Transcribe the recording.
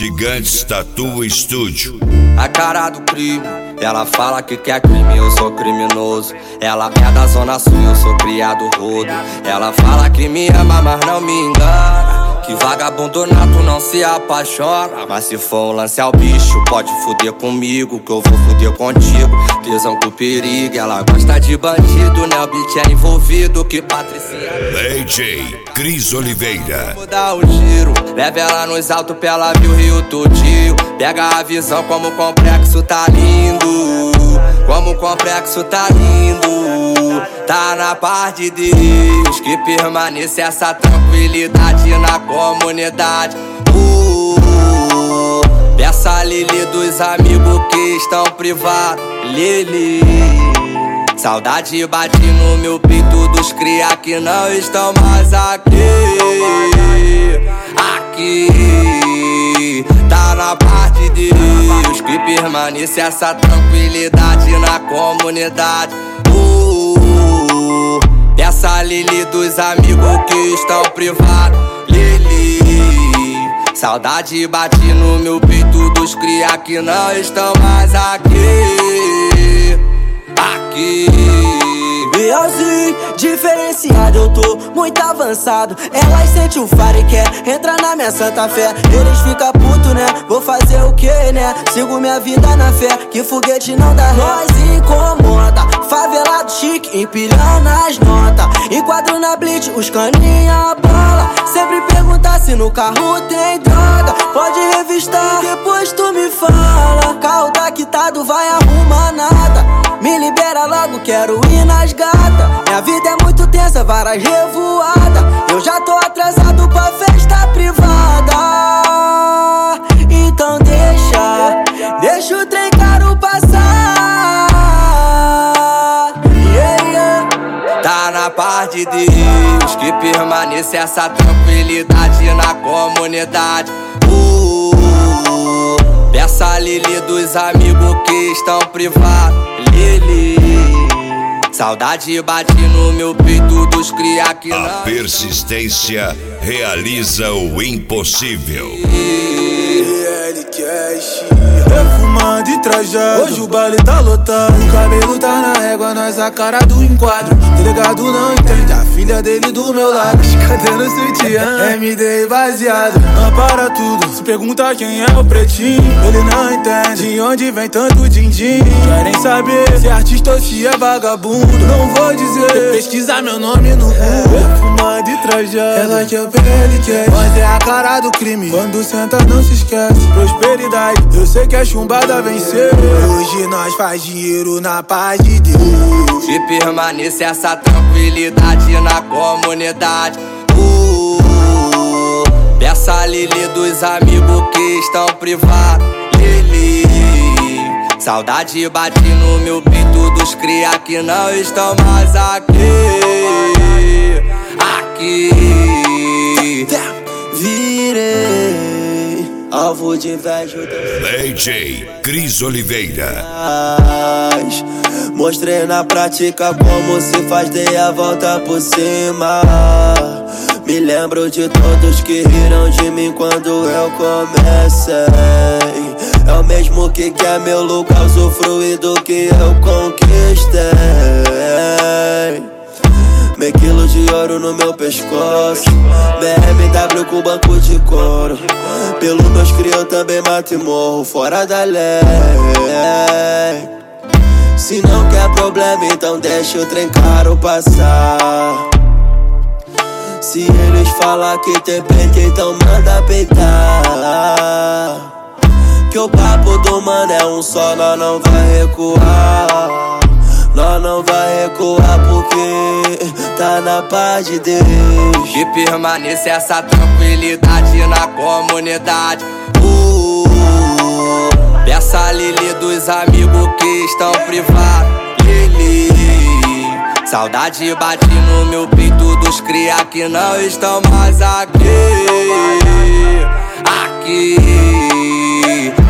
Gigantes Tattoo Studio. A cara do crime, ela fala que quer crime, eu sou criminoso. Ela é da zona sul, eu sou criado rodo. Ela fala que me ama, mas não me engana. Que vagabundo nato não se apaixona. Mas se for um lance ao bicho, pode fuder comigo, que eu vou fuder contigo. Tesão com perigo, ela gosta de bandido, né? O beat é envolvido, que Patricinha. DJ Cris Oliveira. Vou dar o giro, leva ela nos altos pra ela ver o Rio todinho. Pega a visão como o complexo tá lindo. Como o complexo tá lindo. Tá na paz de Deus, que permaneça essa tranquilidade na comunidade. Peça a Lili dos amigos que estão privados. Lili, saudade bate no meu peito dos cria que não estão mais aqui. Aqui, tá na paz de Deus, que permaneça essa tranquilidade na comunidade. Peça a Lili dos amigos que estão privados. Lili, saudade bate no meu peito dos cria que não estão mais aqui. Aqui. Realzinho, diferenciado, eu tô muito avançado. Elas sentem o faro e quer entrar na minha santa fé. Eles ficam puto, né? Vou fazer o que, né? Sigo minha vida na fé, que foguete não dá ré. Nós incomoda, favelado chique, empilhando as notas. Enquadro na blitz, os caninha bola. Sempre perguntar se no carro tem droga. Pode revistar, depois tu me fala. Carro tá quitado, vai arrumar nada. Me libera logo, quero ir nas gatas. Minha vida é muito tensa, várias revoadas. Eu já tô atrasado pra festa privada. Então deixa o trem caro passar. Tá na paz de Deus, que permaneça essa tranquilidade na comunidade. Peça a Lili dos amigos que estão privados. Lili, saudade bate no meu peito dos cria que não. A persistência realiza o impossível. Perfumado e trajado, hoje o baile tá lotado. O cabelo tá na régua, nós a cara do enquadro. Delegado não entende, a filha dele do meu lado. Cadê no sutiã? MD baseado, não para tudo. Se pergunta quem é o pretinho, ele não entende de onde vem tanto din-din. Querem saber se é artista ou se é vagabundo. Não vou dizer, pesquisar meu nome no Google. Perfumado e trajado, ela quer PLCast, mas é a cara do crime. Quando senta não se esquece, prosperidade, eu sei que a chumbada venceu. Hoje nós faz dinheiro na paz de Deus. Que permaneça essa tranquilidade na comunidade. Peça a Lili dos amigos que estão privados. Lili, saudade bate no meu peito dos cria que não estão mais aqui. Aqui. Virei alvo de inveja. DJ Cris Oliveira. Mostrei na prática como se faz, dei a volta por cima. Me lembro de todos que riram de mim quando eu comecei. É o mesmo que quer meu lugar, usufruir do que eu conquistei. Meio quilo de ouro no meu pescoço, BMW com banco de couro. Pelo meus cria eu também mato e morro fora da lei. Se não quer problema, então deixa o trem caro passar. Se eles falar que tem peito, então manda peitar. Que o papo do mano é um só, nós não vai recuar. Nós não vai recuar porque tá na paz de Deus. Que permaneça essa tranquilidade na comunidade. Peça a Lili dos amigos que estão privados. Lili, saudade bate no meu peito dos cria que não estão mais aqui. Aqui.